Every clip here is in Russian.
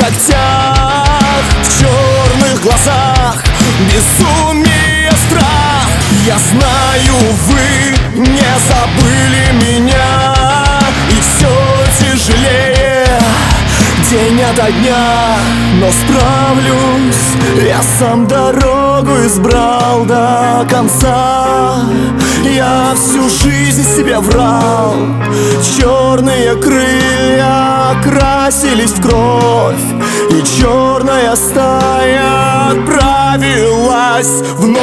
ногтях, в черных глазах безумие, страх. Я знаю, вы не забыли меня, и все тяжелее день ото дня. Но справлюсь, я сам дорогу избрал до конца. Я всю жизнь себе врал, черные крылья окрасились в кровь, и черная стая отправилась вновь.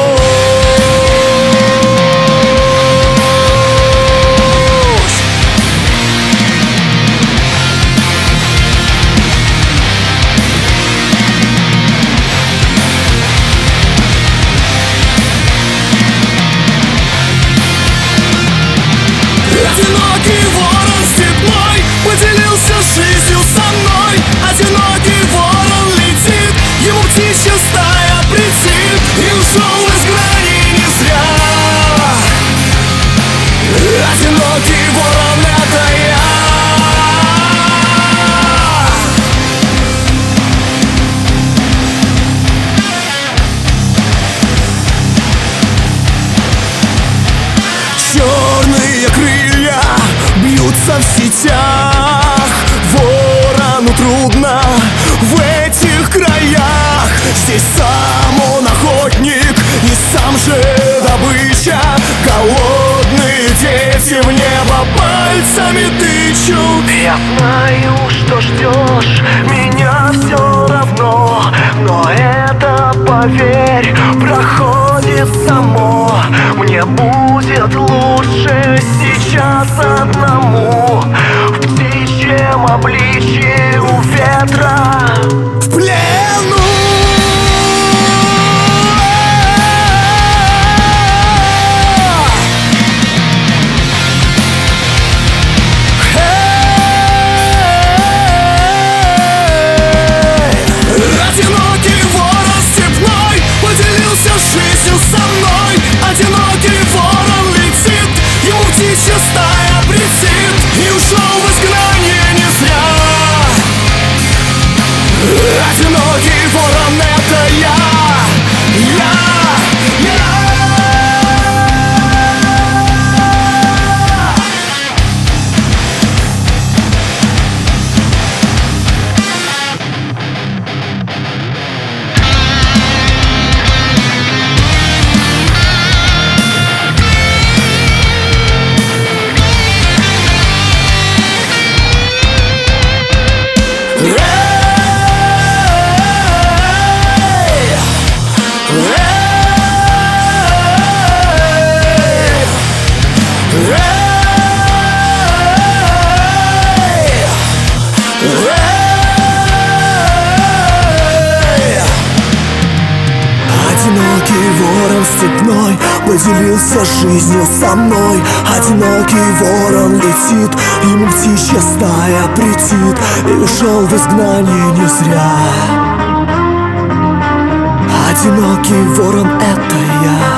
Одинокий ворон степной поделился жизнью со мной. Одинокий ворон летит, ему птичья стая претит, и ушел в изгнание не зря. Одинокий ворон — это я. Черные крылья бьются в сетях, ворону трудно в этих краях. Здесь сам он охотник и сам же добыча. Голодные дети в небо пальцами тычут. Я знаю, что ждешь меня все равно, но это, поверь, проходит само. Мне будет лучше сейчас одному, в птичьем обличье у ветра, В плену. Одинокий ворон степной поделился жизнью со мной. Одинокий ворон летит, ему птичья стая претит, и ушел в изгнание не зря. Одинокий ворон — это я. Одинокий ворон степной поделился жизнью со мной. Одинокий ворон летит, ему птичья стая претит, и ушел в изгнание не зря. Одинокий ворон — это я.